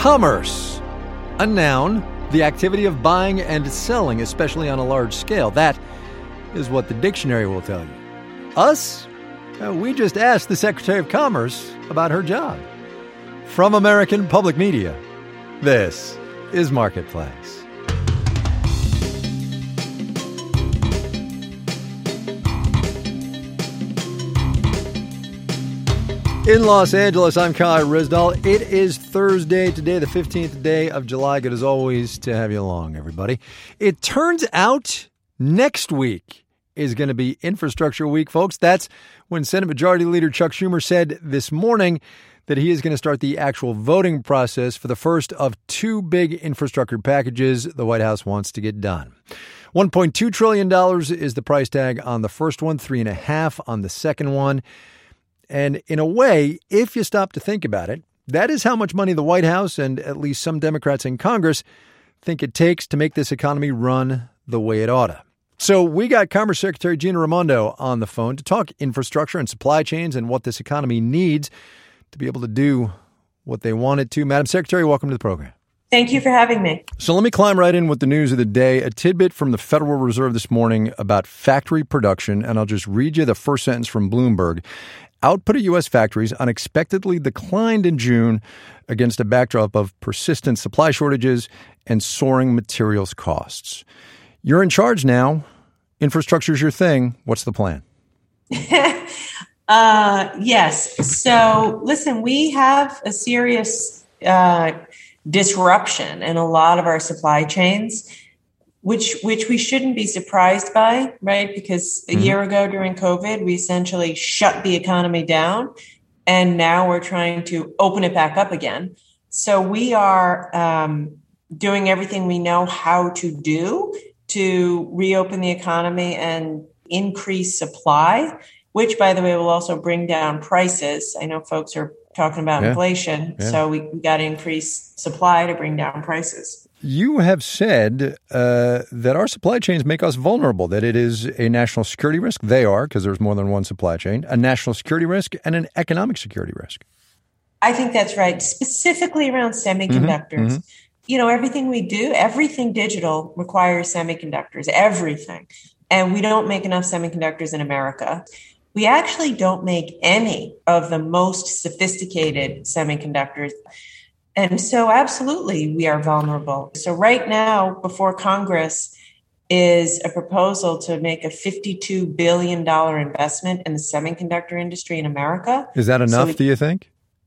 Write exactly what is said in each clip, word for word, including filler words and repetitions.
Commerce, a noun, the activity of buying and selling, especially on a large scale. That is what the dictionary will tell you. Us? Uh, we just asked the Secretary of Commerce about her job. From American Public Media, this is Marketplace. In Los Angeles, I'm Kai Ryssdal. It is Thursday today, the fifteenth day of July. Good as always to have you along, everybody. It turns out next week is going to be Infrastructure Week, folks. That's when Senate Majority Leader Chuck Schumer said this morning that he is going to start the actual voting process for the first of two big infrastructure packages the White House wants to get done. one point two trillion dollars is the price tag on the first one, three and a half on the second one. And in a way, if you stop to think about it, that is how much money the White House and at least some Democrats in Congress think it takes to make this economy run the way it oughta. So we got Commerce Secretary Gina Raimondo on the phone to talk infrastructure and supply chains and what this economy needs to be able to do what they want it to. Madam Secretary, welcome to the program. Thank you for having me. So let me climb right in with the news of the day. A tidbit from the Federal Reserve this morning about factory production, and I'll just read you the first sentence from Bloomberg. Output of U S factories unexpectedly declined in June against a backdrop of persistent supply shortages and soaring materials costs. You're in charge now. Infrastructure's your thing. What's the plan? uh, yes. So listen, we have a serious uh, disruption in a lot of our supply chains, which which we shouldn't be surprised by, right? Because a mm-hmm. year ago during COVID, we essentially shut the economy down, and now we're trying to open it back up again. So we are um, doing everything we know how to do to reopen the economy and increase supply, which, by the way, will also bring down prices. I know folks are talking about yeah. inflation, yeah. so we, we got to increase supply to bring down prices. You have said uh, that our supply chains make us vulnerable, that it is a national security risk. They are, because there's more than one supply chain, a national security risk and an economic security risk. I think that's right, specifically around semiconductors. Mm-hmm, mm-hmm. You know, everything we do, everything digital requires semiconductors, everything. And we don't make enough semiconductors in America. We actually don't make any of the most sophisticated semiconductors. And so absolutely, we are vulnerable. So right now, before Congress is a proposal to make a fifty-two billion dollars investment in the semiconductor industry in America. Is that enough, so we, do you think?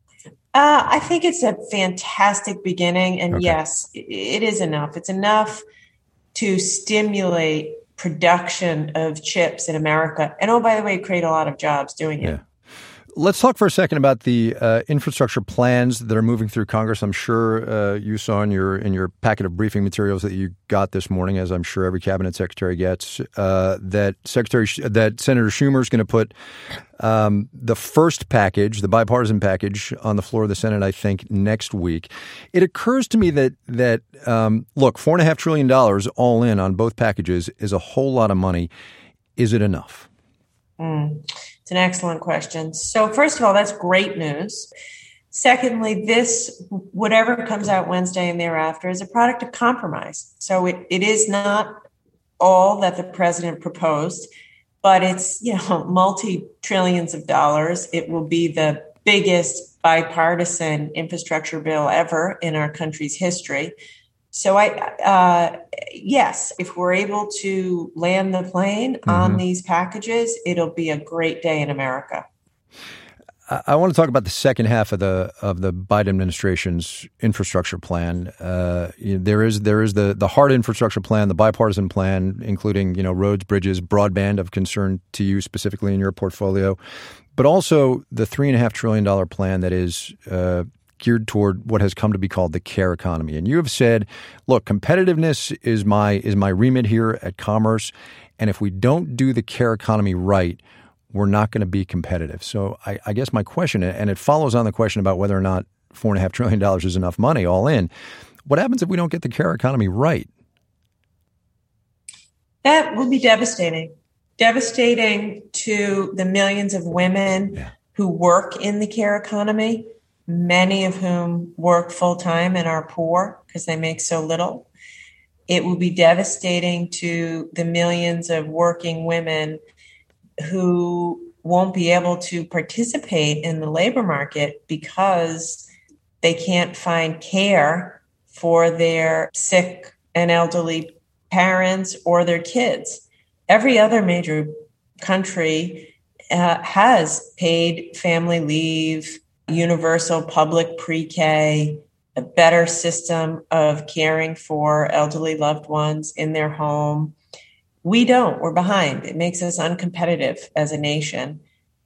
Uh, I think it's a fantastic beginning. And okay. yes, it is enough. It's enough to stimulate production of chips in America. And oh, by the way, create a lot of jobs doing it. Yeah. Let's talk for a second about the uh, infrastructure plans that are moving through Congress. I'm sure uh, you saw in your in your packet of briefing materials that you got this morning, as I'm sure every cabinet secretary gets, uh, that Secretary that Senator Schumer is going to put um, the first package, the bipartisan package, on the floor of the Senate, I think, next week. It occurs to me that that um, look, four and a half trillion dollars all in on both packages is a whole lot of money. Is it enough? Mm. It's an excellent question. So first of all, that's great news. Secondly, this, whatever comes out Wednesday and thereafter, is a product of compromise. So it, it is not all that the president proposed, but it's, you know, multi-trillions of dollars. It will be the biggest bipartisan infrastructure bill ever in our country's history. So I, uh, yes, if we're able to land the plane mm-hmm. on these packages, it'll be a great day in America. I want to talk about the second half of the of the Biden administration's infrastructure plan. Uh, you know, there is there is the the hard infrastructure plan, the bipartisan plan, including you know roads, bridges, broadband of concern to you specifically in your portfolio, but also the three and a half trillion dollar plan that is. Uh, geared toward what has come to be called the care economy. And you have said, look, competitiveness is my is my remit here at Commerce. And if we don't do the care economy right, we're not going to be competitive. So I, I guess my question, and it follows on the question about whether or not four and a half trillion dollars is enough money all in. What happens if we don't get the care economy right? That will be devastating. Devastating to the millions of women yeah. who work in the care economy. many of whom work full-time and are poor because they make so little. It will be devastating to the millions of working women who won't be able to participate in the labor market because they can't find care for their sick and elderly parents or their kids. Every other major country uh, has paid family leave, universal public pre-K, a better system of caring for elderly loved ones in their home. We don't. We're behind. It makes us uncompetitive as a nation.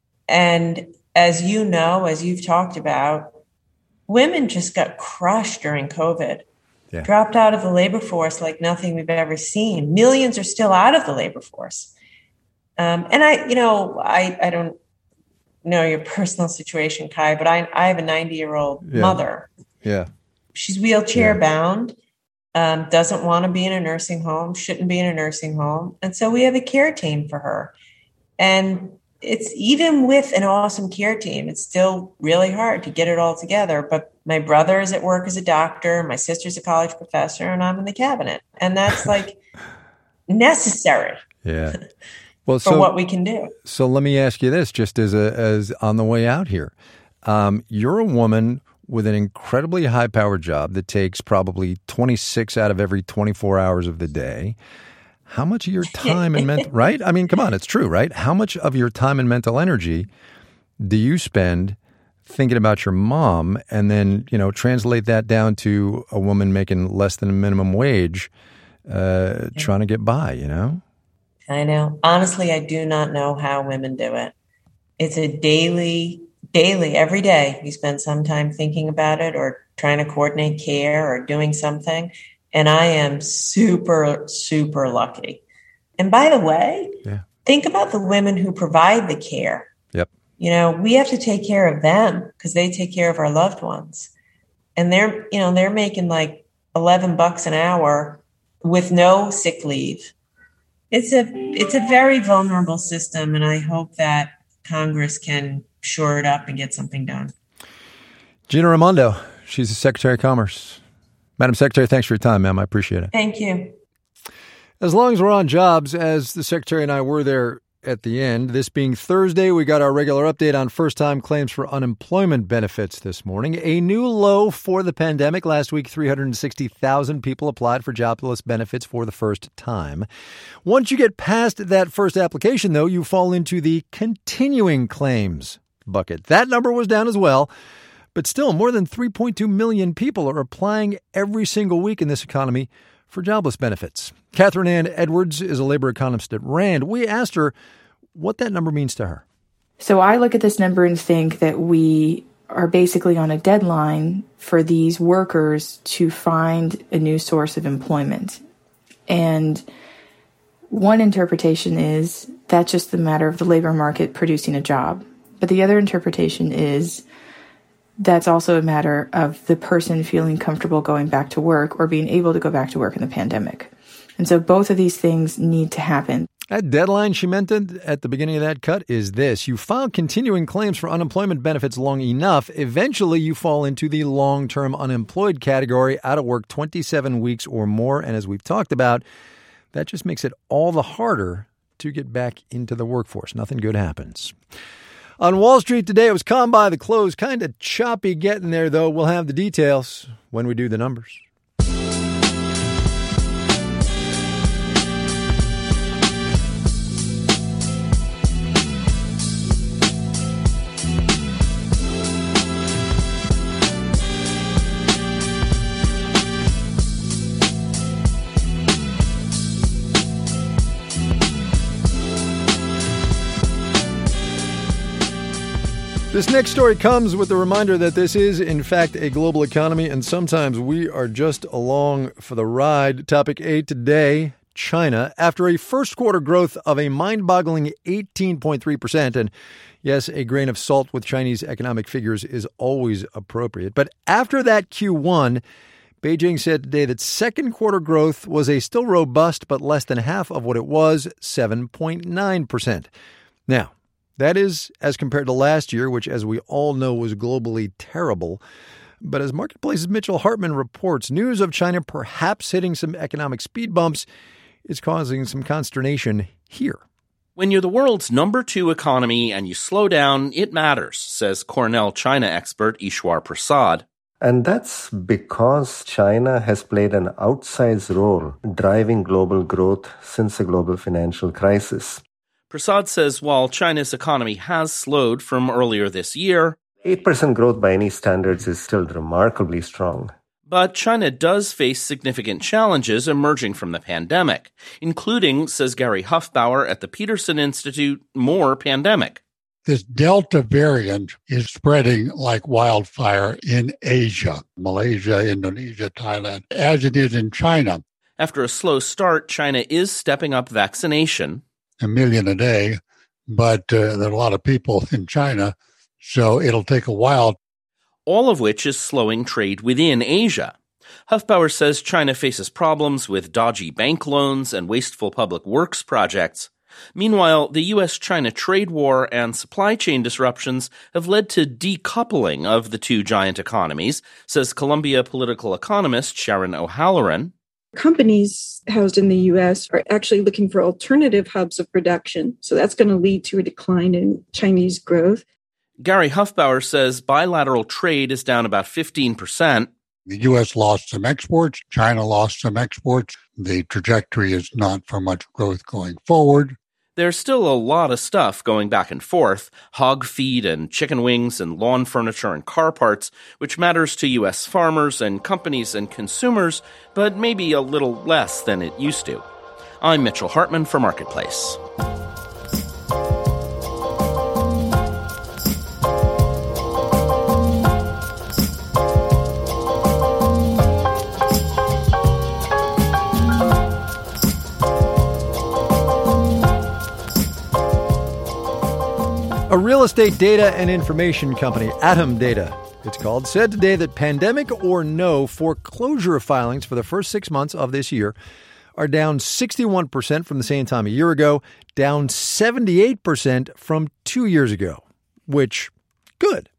And as you know, as you've talked about, women just got crushed during COVID, yeah. dropped out of the labor force like nothing we've ever seen. Millions are still out of the labor force. Um, and I, you know, I, I don't know your personal situation, Kai, but I, I have a ninety-year-old yeah. mother. Yeah. She's wheelchair yeah. bound, um, doesn't want to be in a nursing home, shouldn't be in a nursing home. And so we have a care team for her. And it's even with an awesome care team, it's still really hard to get it all together. But my brother is at work as a doctor, my sister's a college professor, and I'm in the cabinet. And that's like necessary yeah. well, for so, what we can do. So let me ask you this, just as a, as on the way out here. Um, you're a woman with an incredibly high-powered job that takes probably twenty-six out of every twenty-four hours of the day. How much of your time and mental, right? I mean, come on, it's true, right? How much of your time and mental energy do you spend thinking about your mom and then, you know, translate that down to a woman making less than a minimum wage, uh, trying to get by, you know? I know. Honestly, I do not know how women do it. It's a daily Daily, every day, you spend some time thinking about it or trying to coordinate care or doing something. And I am super, super lucky. And by the way, yeah. think about the women who provide the care. Yep. You know, we have to take care of them because they take care of our loved ones. And they're, you know, they're making like eleven bucks an hour with no sick leave. It's a, it's a very vulnerable system. And I hope that Congress can shore it up and get something done. Gina Raimondo, she's the Secretary of Commerce. Madam Secretary, thanks for your time, ma'am. I appreciate it. Thank you. As long as we're on jobs, as the Secretary and I were there at the end, this being Thursday, we got our regular update on first-time claims for unemployment benefits this morning. A new low for the pandemic. Last week, three hundred sixty thousand people applied for jobless benefits for the first time. Once you get past that first application, though, you fall into the continuing claims bucket. That number was down as well, but still more than three point two million people are applying every single week in this economy for jobless benefits. Catherine Ann Edwards is a labor economist at RAND. We asked her what that number means to her. So I look at this number and think that we are basically on a deadline for these workers to find a new source of employment. And one interpretation is that's just the matter of the labor market producing a job. But the other interpretation is that's also a matter of the person feeling comfortable going back to work or being able to go back to work in the pandemic. And so both of these things need to happen. That deadline she mentioned at the beginning of that cut is this. You file continuing claims for unemployment benefits long enough, eventually you fall into the long-term unemployed category, out of work twenty-seven weeks or more. And as we've talked about, that just makes it all the harder to get back into the workforce. Nothing good happens. On Wall Street today, it was calm by the close. Kind of choppy getting there, though. We'll have the details when we do the numbers. This next story comes with the reminder that this is, in fact, a global economy, and sometimes we are just along for the ride. Topic eight today, China. After a first quarter growth of a mind-boggling eighteen point three percent, and yes, a grain of salt with Chinese economic figures is always appropriate. But after that Q one, Beijing said today that second quarter growth was a still robust but less than half of what it was, seven point nine percent. Now, That is as compared to last year, which, as we all know, was globally terrible. But as Marketplace's Mitchell Hartman reports, news of China perhaps hitting some economic speed bumps is causing some consternation here. When you're the world's number two economy and you slow down, it matters, says Cornell China expert Ishwar Prasad. And that's because China has played an outsized role driving global growth since the global financial crisis. Prasad says while China's economy has slowed from earlier this year, eight percent growth by any standards is still remarkably strong. But China does face significant challenges emerging from the pandemic, including, says Gary Huffbauer at the Peterson Institute, more pandemic. This Delta variant is spreading like wildfire in Asia, Malaysia, Indonesia, Thailand, as it is in China. After a slow start, China is stepping up vaccination. A million a day, but uh, there are a lot of people in China, so it'll take a while. All of which is slowing trade within Asia. Huffbauer says China faces problems with dodgy bank loans and wasteful public works projects. Meanwhile, the U S China trade war and supply chain disruptions have led to decoupling of the two giant economies, says Columbia political economist Sharon O'Halloran. Companies housed in the U S are actually looking for alternative hubs of production, so that's going to lead to a decline in Chinese growth. Gary Huffbauer says bilateral trade is down about fifteen percent. The U S lost some exports. China lost some exports. The trajectory is not for much growth going forward. There's still a lot of stuff going back and forth, hog feed and chicken wings and lawn furniture and car parts, which matters to U S farmers and companies and consumers, but maybe a little less than it used to. I'm Mitchell Hartman for Marketplace. A real estate data and information company, Atom Data, it's called, said today that pandemic or no, foreclosure filings for the first six months of this year are down sixty-one percent from the same time a year ago, down seventy-eight percent from two years ago, which, good.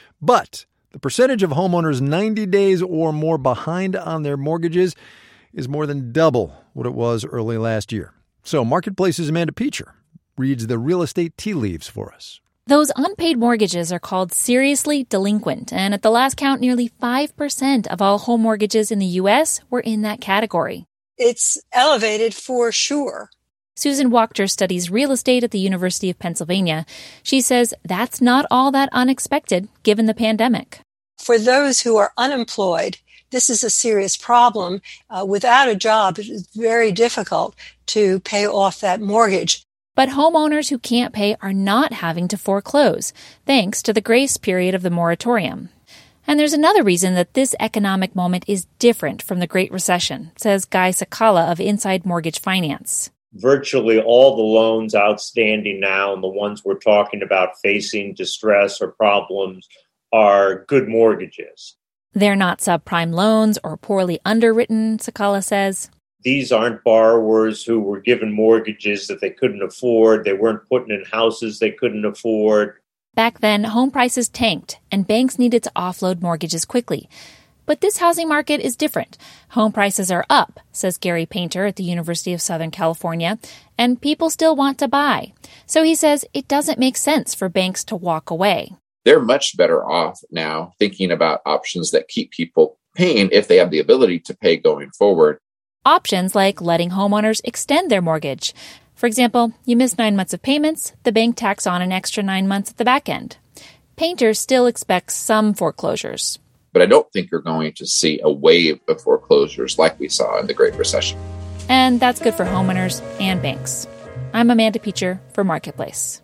But the percentage of homeowners ninety days or more behind on their mortgages is more than double what it was early last year. So Marketplace's Amanda Peacher reads the real estate tea leaves for us. Those unpaid mortgages are called seriously delinquent, and at the last count, nearly five percent of all home mortgages in the U S were in that category. It's elevated for sure. Susan Wachter studies real estate at the University of Pennsylvania. She says that's not all that unexpected given the pandemic. For those who are unemployed, this is a serious problem. Uh, without a job, it is very difficult to pay off that mortgage. But homeowners who can't pay are not having to foreclose, thanks to the grace period of the moratorium. And there's another reason that this economic moment is different from the Great Recession, says Guy Sakala of Inside Mortgage Finance. Virtually all the loans outstanding now and the ones we're talking about facing distress or problems are good mortgages. They're not subprime loans or poorly underwritten, Sakala says. These aren't borrowers who were given mortgages that they couldn't afford. They weren't putting in houses they couldn't afford. Back then, home prices tanked, and banks needed to offload mortgages quickly. But this housing market is different. Home prices are up, says Gary Painter at the University of Southern California, and people still want to buy. So he says it doesn't make sense for banks to walk away. They're much better off now thinking about options that keep people paying if they have the ability to pay going forward. Options like letting homeowners extend their mortgage. For example, you miss nine months of payments, the bank tacks on an extra nine months at the back end. Painter still expects some foreclosures. But I don't think you're going to see a wave of foreclosures like we saw in the Great Recession. And that's good for homeowners and banks. I'm Amanda Peacher for Marketplace.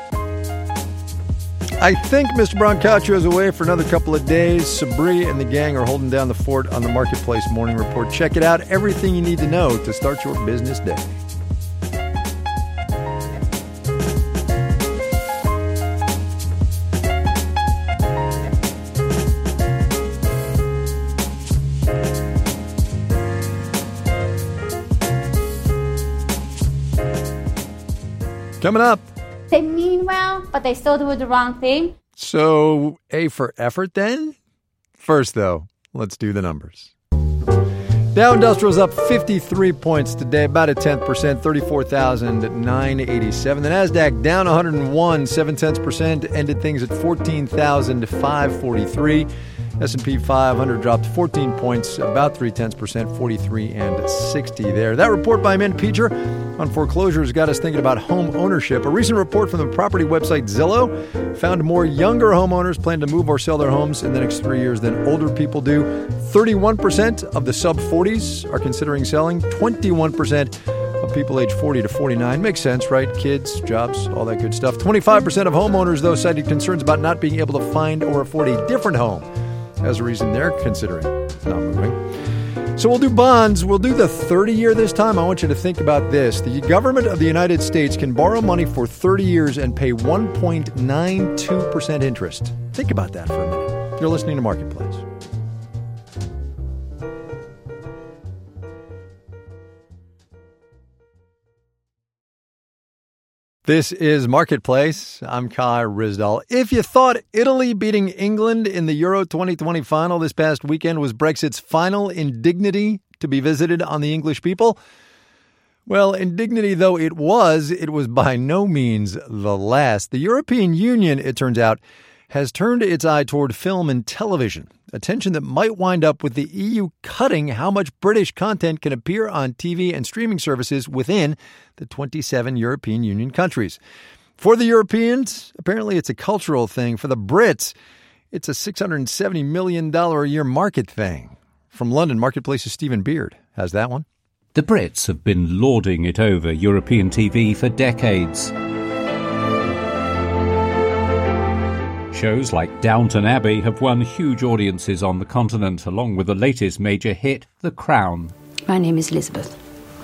I think Mister Brancaccio is away for another couple of days. Sabri and the gang are holding down the fort on the Marketplace Morning Report. Check it out. Everything you need to know to start your business day. Coming up, They mean well, but they still do the wrong thing. So, A for effort then? First, though, let's do the numbers. Dow Industrial's up fifty-three points today, about a tenth percent, thirty-four thousand nine hundred eighty-seven. The Nasdaq down one hundred one, seven tenths percent, ended things at fourteen thousand five hundred forty-three. S and P five hundred dropped fourteen points, about three tenths percent, forty-three and sixty there. That report by Amanda Peacher on foreclosures got us thinking about home ownership. A recent report from the property website Zillow found more younger homeowners plan to move or sell their homes in the next three years than older people do. thirty-one percent of the sub forties are considering selling. twenty-one percent of people age forty to forty-nine. Makes sense, right? Kids, jobs, all that good stuff. twenty-five percent of homeowners, though, cited concerns about not being able to find or afford a different home as a reason they're considering not moving. So we'll do bonds. We'll do the thirty-year this time. I want you to think about this. The government of the United States can borrow money for thirty years and pay one point nine two percent interest. Think about that for a minute. You're listening to Marketplace. This is Marketplace. I'm Kai Ryssdal. If you thought Italy beating England in the Euro twenty twenty final this past weekend was Brexit's final indignity to be visited on the English people, well, indignity though it was, it was by no means the last. The European Union, it turns out, has turned its eye toward film and television, a tension that might wind up with the E U cutting how much British content can appear on T V and streaming services within the twenty-seven European Union countries. For the Europeans, apparently it's a cultural thing. For the Brits, it's a six hundred seventy million dollars a year market thing. From London, Marketplace's Stephen Beard has that one. The Brits have been lording it over European T V for decades. Shows like Downton Abbey have won huge audiences on the continent, along with the latest major hit, The Crown. My name is Elizabeth.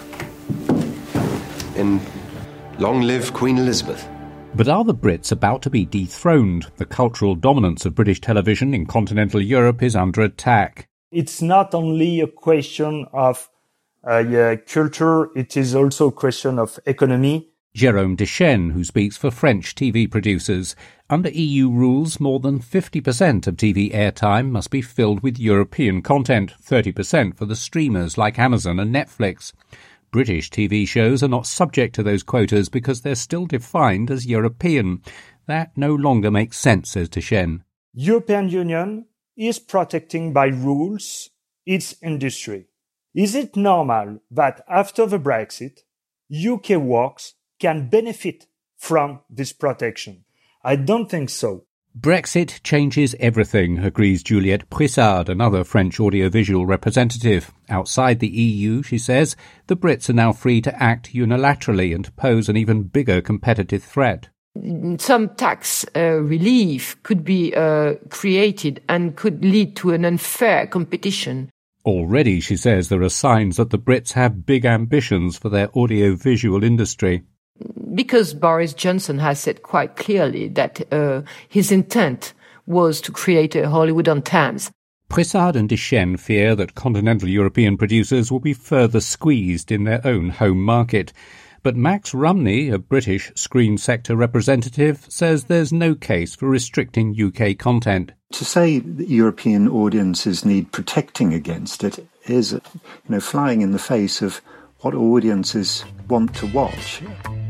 And long live Queen Elizabeth. But are the Brits about to be dethroned? The cultural dominance of British television in continental Europe is under attack. It's not only a question of uh, yeah, culture, it is also a question of economy. Jérôme Deschênes, who speaks for French T V producers. Under E U rules, more than fifty percent of T V airtime must be filled with European content, thirty percent for the streamers like Amazon and Netflix. British T V shows are not subject to those quotas because they're still defined as European. That no longer makes sense, says Deschênes. European Union is protecting by rules its industry. Is it normal that after the Brexit, U K works can benefit from this protection? I don't think so. Brexit changes everything, agrees Juliette Prissard, another French audiovisual representative. Outside the E U, she says, the Brits are now free to act unilaterally and pose an even bigger competitive threat. Some tax uh, relief could be uh, created and could lead to an unfair competition. Already, she says, there are signs that the Brits have big ambitions for their audiovisual industry. Because Boris Johnson has said quite clearly that uh, his intent was to create a Hollywood on Thames. Prissard and Deschênes fear that continental European producers will be further squeezed in their own home market. But Max Rumney, a British screen sector representative, says there's no case for restricting U K content. To say that European audiences need protecting against it is, you know, flying in the face of what audiences want to watch.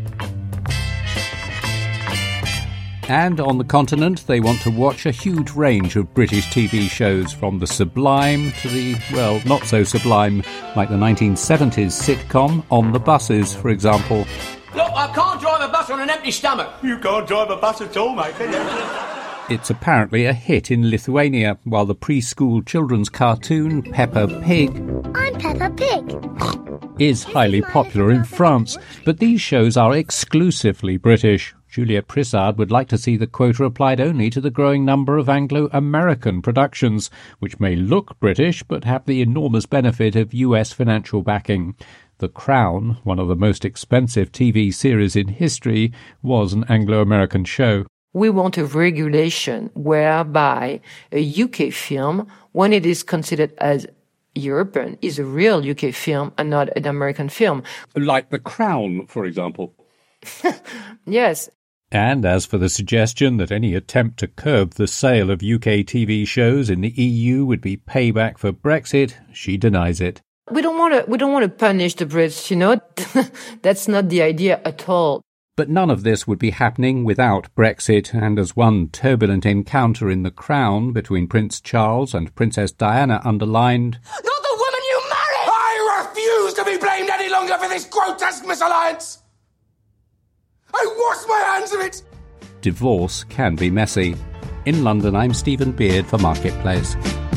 And on the continent, they want to watch a huge range of British T V shows, from the sublime to the, well, not so sublime, like the nineteen seventies sitcom On the Buses, for example. Look, I can't drive a bus on an empty stomach. You can't drive a bus at all, mate, can you? It's apparently a hit in Lithuania, while the preschool children's cartoon Peppa Pig I'm Peppa Pig is highly popular in France. But these shows are exclusively British. Juliette Prissard would like to see the quota applied only to the growing number of Anglo-American productions, which may look British but have the enormous benefit of U S financial backing. The Crown, one of the most expensive T V series in history, was an Anglo-American show. We want a regulation whereby a U K film, when it is considered as European, is a real U K film and not an American film. Like The Crown, for example. Yes. And as for the suggestion that any attempt to curb the sale of U K T V shows in the E U would be payback for Brexit, she denies it. We don't want to, we don't want to punish the Brits, you know. That's not the idea at all. But none of this would be happening without Brexit, and as one turbulent encounter in The Crown between Prince Charles and Princess Diana underlined, Not the woman you married! I refuse to be blamed any longer for this grotesque misalliance! I wash my hands of it! divorce can be messy. In London, I'm Stephen Beard for Marketplace.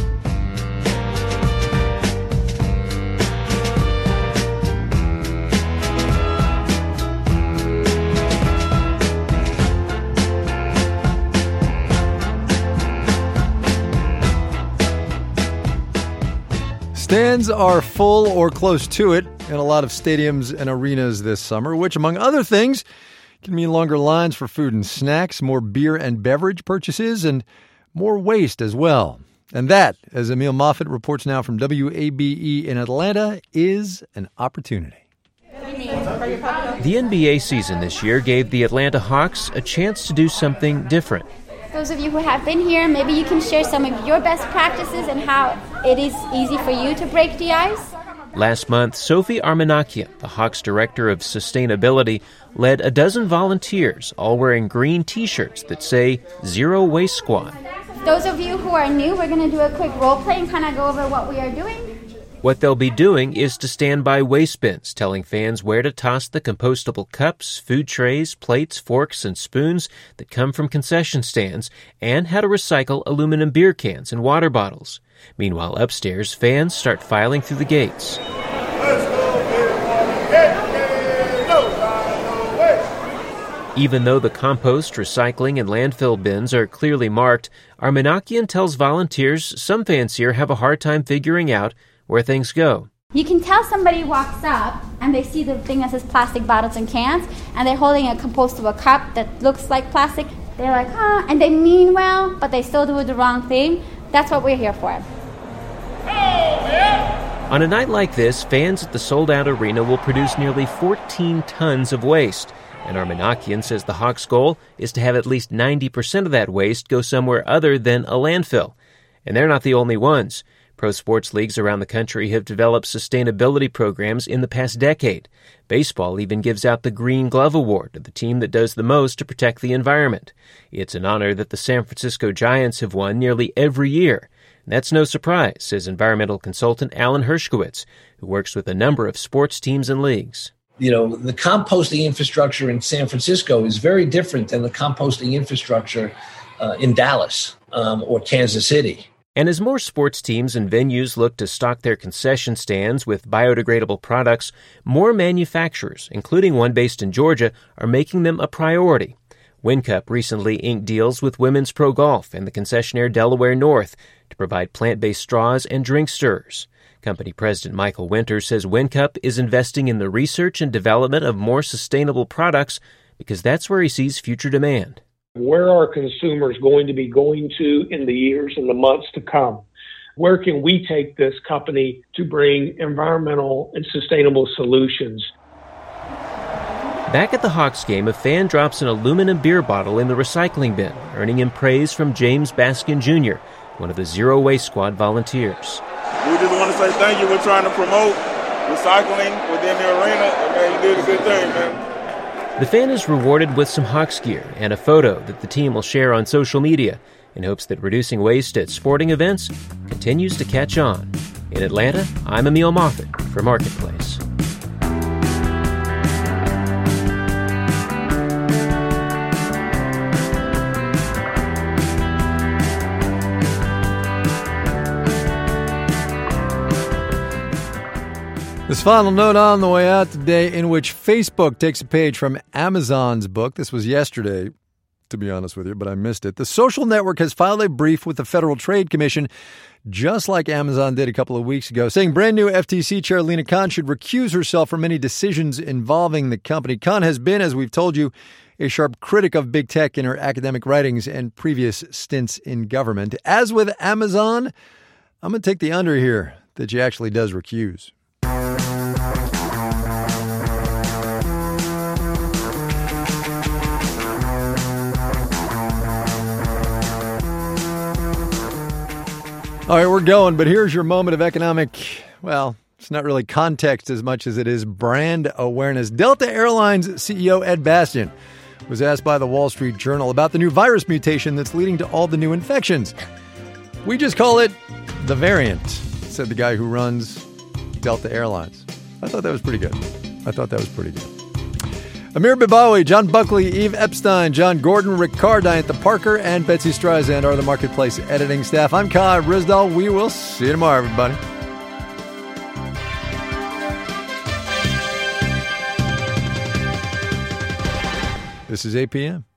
Stands are full or close to it in a lot of stadiums and arenas this summer, which, among other things, can mean longer lines for food and snacks, more beer and beverage purchases, and more waste as well. And that, as Emil Moffitt reports now from W A B E in Atlanta, is an opportunity. The N B A season this year gave the Atlanta Hawks a chance to do something different. Those of you who have been here, maybe you can share some of your best practices and how it is easy for you to break the ice. Last month, Sophie Armanakian, the Hawks Director of Sustainability, led a dozen volunteers, all wearing green T-shirts that say Zero Waste Squad. Those of you who are new, we're going to do a quick role play and kind of go over what we are doing. What they'll be doing is to stand by waste bins, telling fans where to toss the compostable cups, food trays, plates, forks, and spoons that come from concession stands, and how to recycle aluminum beer cans and water bottles. Meanwhile, upstairs, fans start filing through the gates. Even though the compost, recycling, and landfill bins are clearly marked, Armanakian tells volunteers some fans here have a hard time figuring out where things go. You can tell somebody walks up and they see the thing that says plastic bottles and cans, and they're holding a compostable cup that looks like plastic. They're like, huh, and they mean well, but they still do the wrong thing. That's what we're here for. On a night like this, fans at the sold-out arena will produce nearly fourteen tons of waste. And Armanakian says the Hawks' goal is to have at least ninety percent of that waste go somewhere other than a landfill. And they're not the only ones. Pro sports leagues around the country have developed sustainability programs in the past decade. Baseball even gives out the Green Glove Award to the team that does the most to protect the environment. It's an honor that the San Francisco Giants have won nearly every year. And that's no surprise, says environmental consultant Alan Hershkowitz, who works with a number of sports teams and leagues. You know, the composting infrastructure in San Francisco is very different than the composting infrastructure uh, in Dallas um, or Kansas City. And as more sports teams and venues look to stock their concession stands with biodegradable products, more manufacturers, including one based in Georgia, are making them a priority. WinCup recently inked deals with Women's Pro Golf and the concessionaire Delaware North to provide plant-based straws and drink stirrers. Company President Michael Winter says WinCup is investing in the research and development of more sustainable products because that's where he sees future demand. Where are consumers going to be going to in the years and the months to come? Where can we take this company to bring environmental and sustainable solutions? Back at the Hawks game, a fan drops an aluminum beer bottle in the recycling bin, earning him praise from James Baskin Junior, one of the Zero Waste Squad volunteers. We just want to say thank you. We're trying to promote recycling within the arena, and man, you did a good thing, man. The fan is rewarded with some Hawks gear and a photo that the team will share on social media in hopes that reducing waste at sporting events continues to catch on. In Atlanta, I'm Emil Moffitt for Marketplace. This final note on the way out today, in which Facebook takes a page from Amazon's book. This was yesterday, to be honest with you, but I missed it. The social network has filed a brief with the Federal Trade Commission, just like Amazon did a couple of weeks ago, saying brand new F T C Chair Lina Khan should recuse herself from any decisions involving the company. Khan has been, as we've told you, a sharp critic of big tech in her academic writings and previous stints in government. As with Amazon, I'm going to take the under here that she actually does recuse. All right, we're going, but here's your moment of economic, well, it's not really context as much as it is brand awareness. Delta Airlines C E O Ed Bastian was asked by the Wall Street Journal about the new virus mutation that's leading to all the new infections. We just call it the variant, said the guy who runs Delta Airlines. I thought that was pretty good. I thought that was pretty good. Amir Bibawi, John Buckley, Eve Epstein, John Gordon, Rick Carr, Diantha Parker, and Betsy Streisand are the Marketplace editing staff. I'm Kai Ryssdal. We will see you tomorrow, everybody. This is eight p.m.